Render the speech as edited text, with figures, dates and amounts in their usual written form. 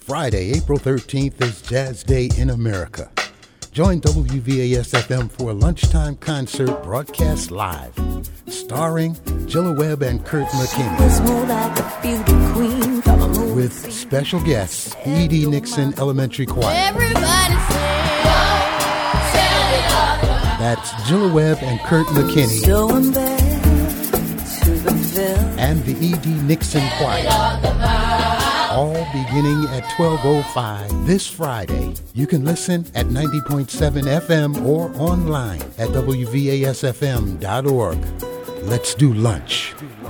Friday, April 13th is Jazz Day in America. Join WVAS-FM for a lunchtime concert broadcast live, starring Jilla Webb and Kurt McKinney. With special guests, E.D. Nixon Elementary Choir. That's Jilla Webb and Kurt McKinney. And the E.D. Nixon Choir. All beginning at 12:05 this Friday. You can listen at 90.7 FM or online at WVASFM.org. Let's do lunch.